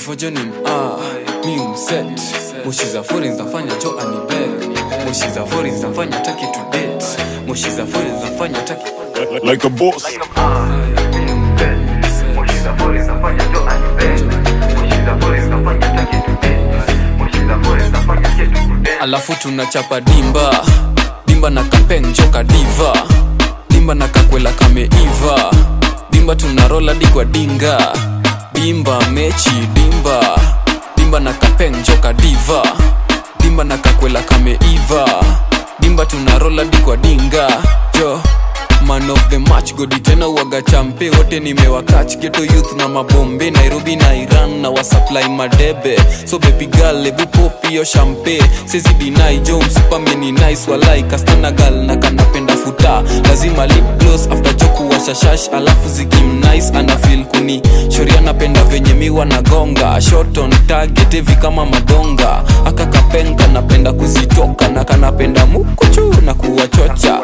Fojonim mi umset. Mushiza foreign zafanya jo anibeg. Mushiza foreign zafanya taki to date. Mushiza foreign zafanya taki like a boss. Mushiza foreign zafanya jo anibeg. Mushiza foreign zafanya taki to date. Mushiza foreign zafanya kitu kudate. Alafu tunachapa dimba. Dimba na kapeng joka diva. Dimba na kakwela kameiva. Dimba tunarola di kwa dinga. Dimba mechi dimba. Dimba na kapeng joka diva. Dimba na kakwela kameiva. Dimba tunarola di kwa dinga. Jo man of the match godi tena uaga champe. Wote nimewakach ghetto youth na mabombe. Nairobi na Iran na wasupply madebe. So baby girl ebu popi yo champe. Sezi deny jo msupame ni nice. Walai kastana girl na kanapenda futa. Lazima lip gloss after joku wa shashash. Alafu zikim nice ana feel kuni shoria napenda venye miwa na gonga. Shot on target evi kama madonga. Aka kapenga napenda kuzitoka. Na kanapenda mukuchu na kuwachocha.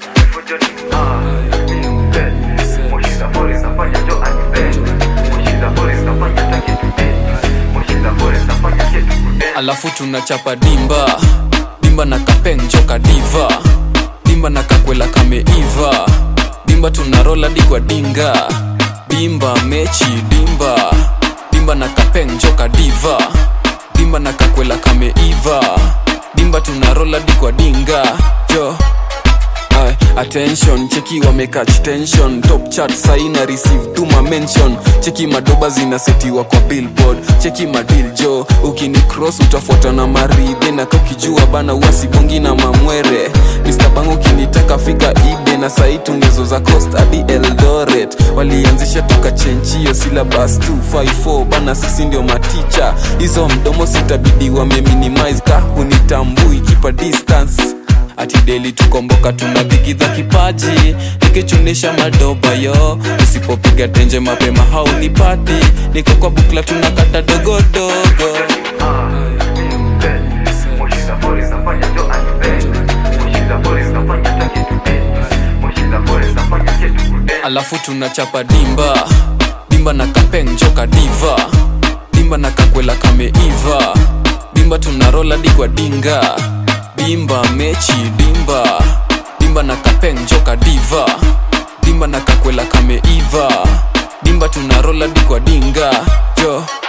Mushiza foreign zafanya jo anibeg. Mushiza foreign zafanya taki to date. Mushiza foreign zafanya kitu kudate. Alafu tunachapa dimba. Dimba na kapeng joka diva. Dimba na kakwela kameiva. Dimba tunarola di kwa dinga. Dimba mechi dimba. Dimba na kapeng joka diva. Dimba na kakwela kameiva. Dimba tunarola di kwa dinga. Jo attention, cheki wamekatch tension. Top chart saina receive tuma mention. Cheki madoba zinasetiwa kwa billboard. Cheki madil jo, ukini cross utafuata na maride. Na kakijua bana uasibongi na mamwere. Mr. Bang ukinitaka fika ibe. Na saitu ngezo za coast adi Eldoret. Walianzisha tukachenchio syllabus 254. Bana sisi ndio maticha. Hizo mdomo sitabidi wame minimize. Kahunitambui keep a distance. Ati daily tukomboka tunabigidha kipaji. Nikichunisha madoba yo. Usipopiga tenje mapema haunipati. Niko kwa bukla tunakata dogo dogo. Mushiza foreign zafanya jo anibeg. Mushiza foreign zafanya taki to date. Mushiza foreign zafanya kitu kudate. Alafu tunachapa dimba. Dimba na kapeng joka diva. Dimba na kakwela kameiva. Dimba tunarola di kwa dinga. Dimba mechi dimba. Dimba na kapeng joka diva. Dimba na kakwela kameiva. Dimba tunarola di kwa dinga. Jo